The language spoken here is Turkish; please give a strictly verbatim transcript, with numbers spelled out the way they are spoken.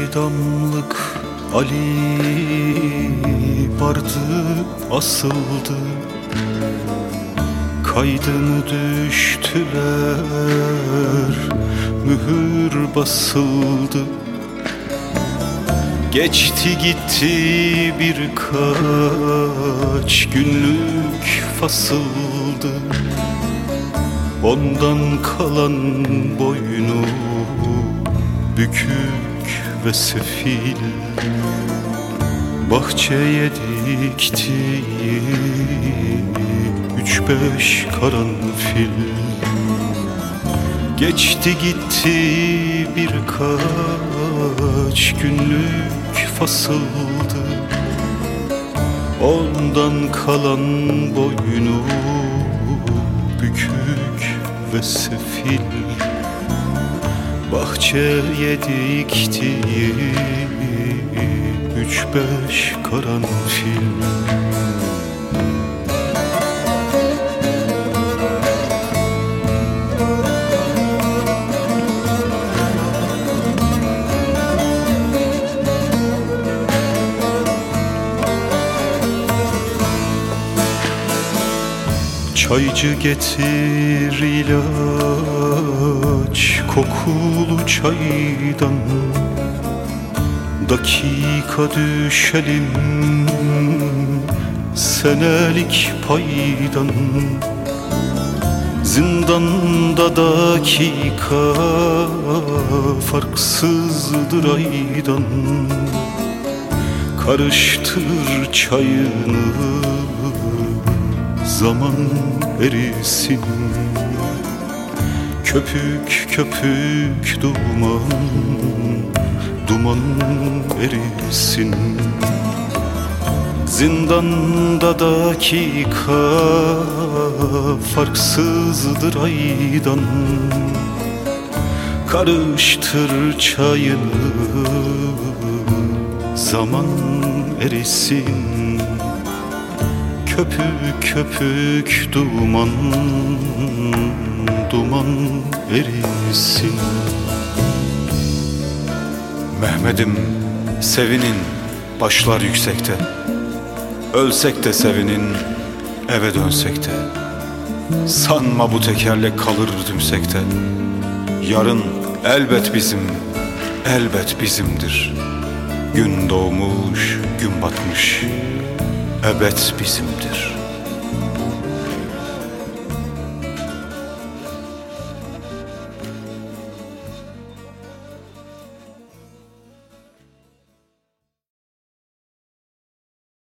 damlık Ali vardı, asıldı. Kaydını düştüler, mühür basıldı. Geçti gitti birkaç günlük fasıldı. Ondan kalan boynu bükük ve sefil, bahçeye dikti üç beş karanfil. Geçti gitti birkaç günlük fasıldı. Ondan kalan boynu bükük ve sefil, bahçeye dikti üç beş karanfil. Çaycı getir ilaç, kokulu çaydan. Dakika düşelim senelik paydan. Zindanda dakika farksızdır aydan. Karıştır çayını, zaman erisin. Köpük köpük duman, duman erisin. Zindanda dakika farksızdır aydan. Karıştır çayını, zaman erisin. Köpük köpük duman, duman erisin. Mehmet'im sevinin, başlar yüksekte. Ölsek de sevinin, eve dönsek de. Sanma bu tekerlek kalır tümsekte. Yarın elbet bizim, elbet bizimdir. Gün doğmuş, gün batmış, ebed bizimdir.